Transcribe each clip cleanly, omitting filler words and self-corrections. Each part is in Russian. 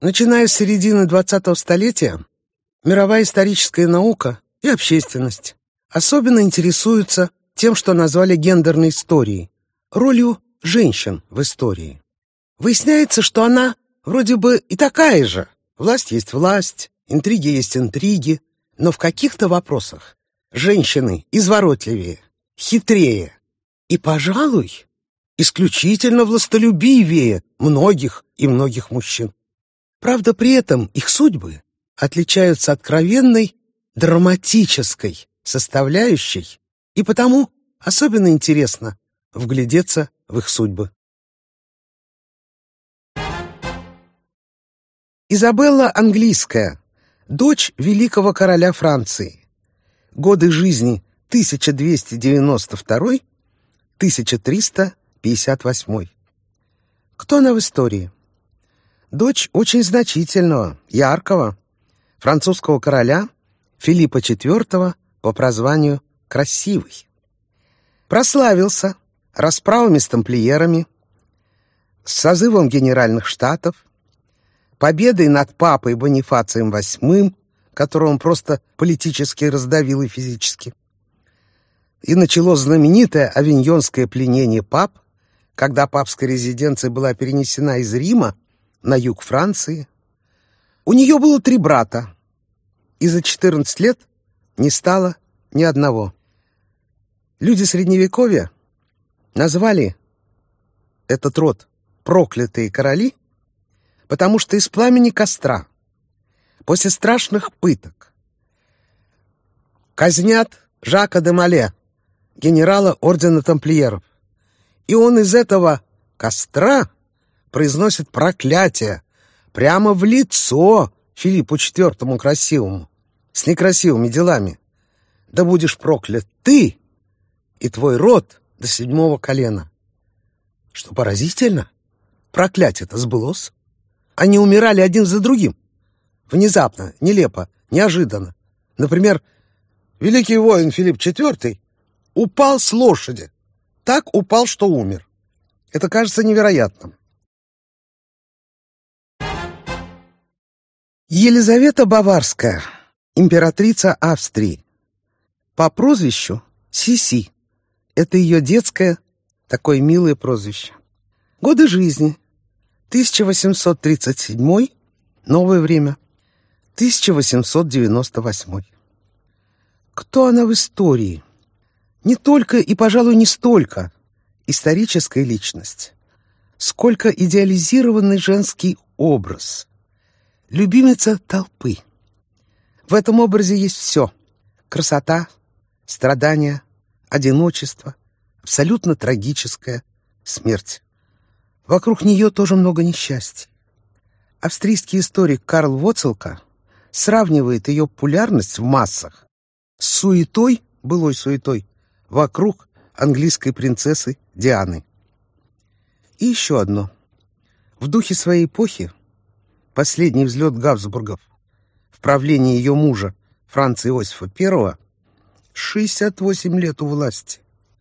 Начиная с середины XX столетия, мировая историческая наука и общественность особенно интересуются тем, что назвали гендерной историей, ролью женщин в истории. Выясняется, что она вроде бы и такая же. Власть есть власть, интриги есть интриги, но в каких-то вопросах женщины изворотливее, хитрее и, пожалуй, исключительно властолюбивее многих и многих мужчин. Правда, при этом их судьбы отличаются откровенной драматической составляющей, и потому особенно интересно вглядеться в их судьбы. Изабелла Английская, дочь великого короля Франции. Годы жизни 1292-1358. Кто она в истории? Дочь очень значительного, яркого французского короля Филиппа IV по прозванию «Красивый». Прославился расправами с тамплиерами, с созывом Генеральных Штатов, победой над папой Бонифацием VIII, которого он просто политически раздавил и физически. И началось знаменитое авиньонское пленение пап, когда папская резиденция была перенесена из Рима на юг Франции. У нее было 3 брата, и за 14 лет не стало ни одного. Люди Средневековья назвали этот род «проклятые короли», потому что из пламени костра, после страшных пыток, казнят Жака де Мале, генерала ордена тамплиеров, и он из этого костра произносит проклятие прямо в лицо Филиппу IV Красивому с некрасивыми делами. Да будешь проклят ты и твой род до 7-го колена. Что поразительно, проклятие-то сбылось. Они умирали один за другим. Внезапно, нелепо, неожиданно. Например, великий воин Филипп IV упал с лошади. Так упал, что умер. Это кажется невероятным. Елизавета Баварская, императрица Австрии. По прозвищу Сиси. Это ее детское, такое милое прозвище. Годы жизни 1837, новое время, 1898. Кто она в истории? Не только и, пожалуй, не столько историческая личность, сколько идеализированный женский образ. Любимица толпы. В этом образе есть все: красота, страдания, одиночество, абсолютно трагическая смерть. Вокруг нее тоже много несчастий. Австрийский историк Карл Воцелка сравнивает ее популярность в массах с суетой, былой суетой, вокруг английской принцессы Дианы. И еще одно. В духе своей эпохи последний взлет Габсбургов в правлении ее мужа Франца Иосифа I 68 лет у власти.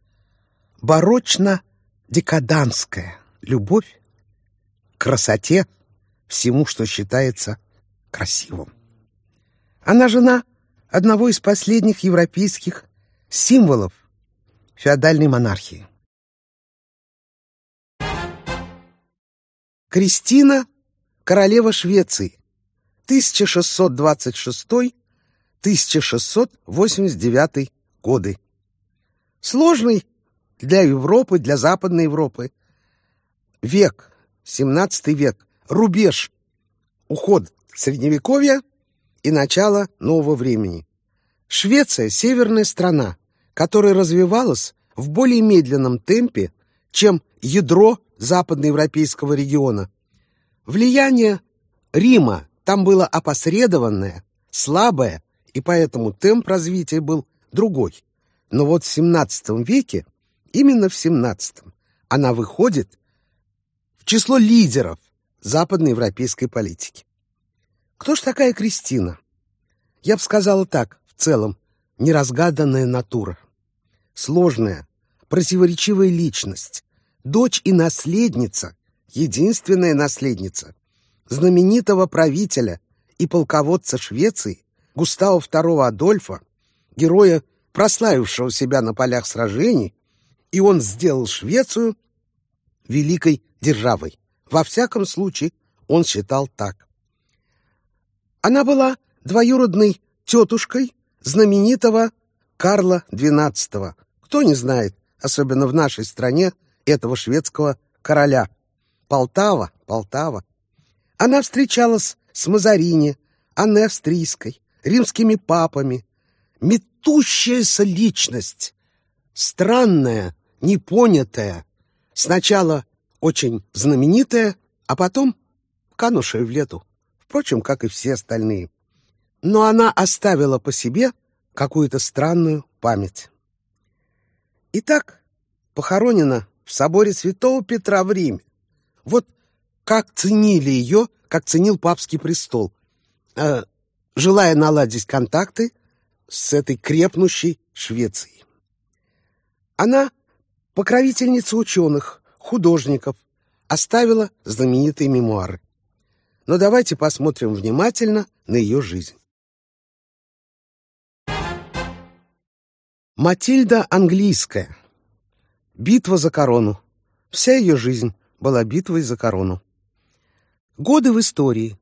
Барочно-декаданская любовь к красоте, всему, что считается красивым. Она жена одного из последних европейских символов феодальной монархии. Кристина, королева Швеции, 1626-1689 годы. Сложный для Европы, для Западной Европы век, 17 век, рубеж, уход Средневековья и начало нового времени. Швеция — северная страна, которая развивалась в более медленном темпе, чем ядро западноевропейского региона. Влияние Рима там было опосредованное, слабое, и поэтому темп развития был другой. Но вот в 17 веке, именно в 17-м, она выходит в число лидеров западноевропейской политики. Кто ж такая Кристина? Я бы сказала так, в целом, неразгаданная натура. Сложная, противоречивая личность, дочь и наследница, единственная наследница знаменитого правителя и полководца Швеции Густава II Адольфа, героя, прославившего себя на полях сражений, и он сделал Швецию великой державой. Во всяком случае, он считал так. Она была двоюродной тетушкой знаменитого Карла XII. Кто не знает, особенно в нашей стране, этого шведского короля? Полтава. Она встречалась с Мазарини, Анной Австрийской, римскими папами. Метущаяся личность, странная, непонятая, сначала очень знаменитая, а потом канувшая в лету, впрочем, как и все остальные. Но она оставила по себе какую-то странную память. Итак, похоронена в соборе Святого Петра в Риме. Вот как ценили ее, как ценил папский престол, желая наладить контакты с этой крепнущей Швецией. Она покровительница ученых, художников, оставила знаменитые мемуары. Но давайте посмотрим внимательно на ее жизнь. Матильда Английская. Битва за корону. Вся ее жизнь была битвой за корону. Годы в истории.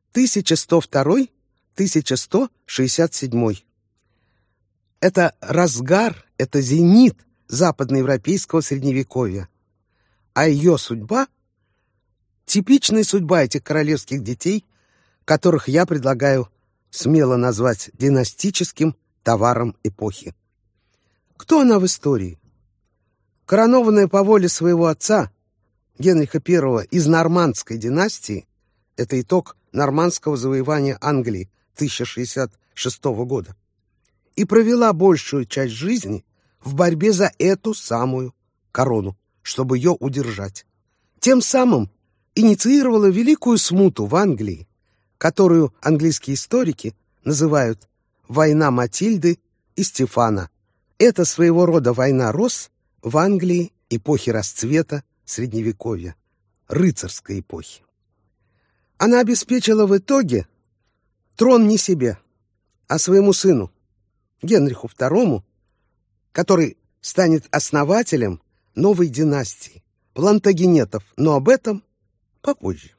1102-1167. Это разгар, это зенит западноевропейского средневековья. А ее судьба — типичная судьба этих королевских детей, которых я предлагаю смело назвать династическим товаром эпохи. Кто она в истории? Коронованная по воле своего отца, Генриха I, из нормандской династии, это итог нормандского завоевания Англии 1066 года, и провела большую часть жизни в борьбе за эту самую корону, чтобы ее удержать. Тем самым инициировала великую смуту в Англии, которую английские историки называют «война Матильды и Стефана». Это своего рода война роз в Англии эпохи расцвета Средневековья, рыцарской эпохи. Она обеспечила в итоге трон не себе, а своему сыну, Генриху II, который станет основателем новой династии плантагенетов, но об этом попозже.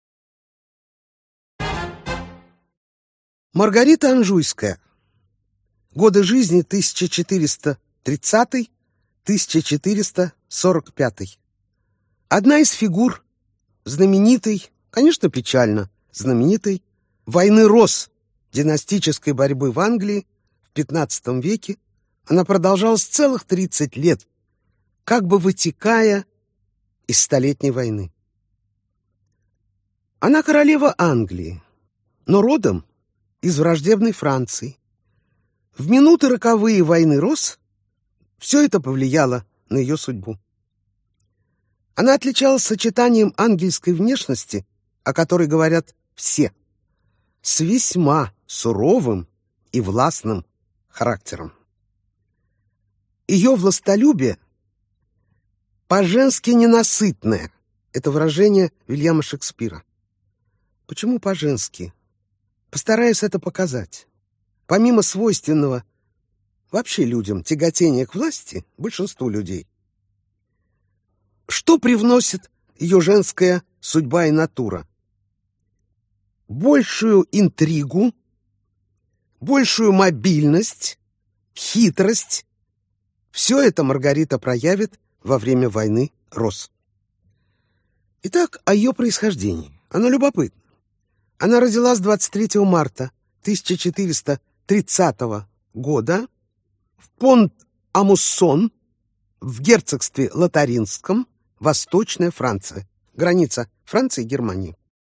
Маргарита Анжуйская. Годы жизни 1430-1445. Одна из фигур знаменитой, конечно, печально, знаменитой войны роз, династической борьбы в Англии в XV веке. Она продолжалась целых 30 лет, как бы вытекая из Столетней войны. Она королева Англии, но родом из враждебной Франции. В минуты роковые войны роз все это повлияло на ее судьбу. Она отличалась сочетанием ангельской внешности, о которой говорят все, с весьма суровым и властным характером. Ее властолюбие по-женски ненасытное. Это выражение Вильяма Шекспира. Почему по-женски? Постараюсь это показать. Помимо свойственного вообще людям тяготения к власти, большинству людей, что привносит ее женская судьба и натура? Большую интригу, большую мобильность, хитрость. Все это Маргарита проявит во время войны роз. Итак, о ее происхождении. Оно любопытно. Она родилась 23 марта 1430 года в Понт-а-Муссон в герцогстве Лотаринском, Восточная Франция, граница Франции и Германии.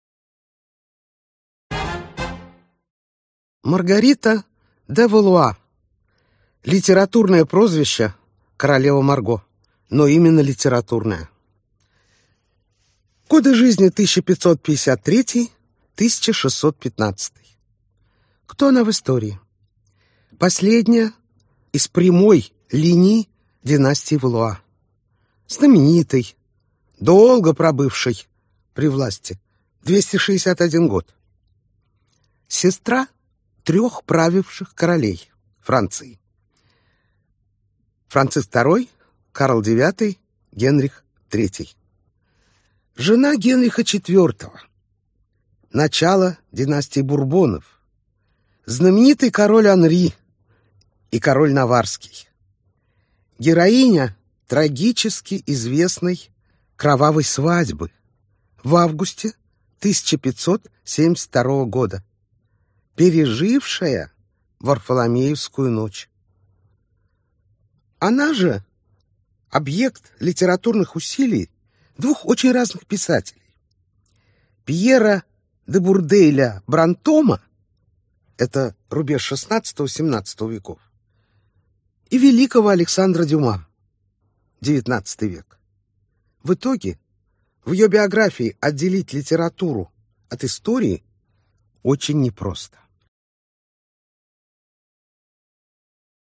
Маргарита де Валуа. Литературное прозвище королева Марго, но именно литературное. Годы жизни 1553-1615. Кто она в истории? Последняя из прямой линии династии Валуа. Знаменитой, долго пробывшей при власти, 261 год. Сестра 3 правивших королей Франции. Франциск II, Карл IX, Генрих III. Жена Генриха IV. Начало династии Бурбонов. Знаменитый король Анри и король Наварский. Героиня трагически известной «Кровавой свадьбы» в августе 1572 года, пережившая Варфоломеевскую ночь. Она же объект литературных усилий 2 очень разных писателей. Пьера де Бурделя Брантома, это рубеж XVI-XVII веков, и великого Александра Дюма, XIX век. В итоге в ее биографии отделить литературу от истории очень непросто.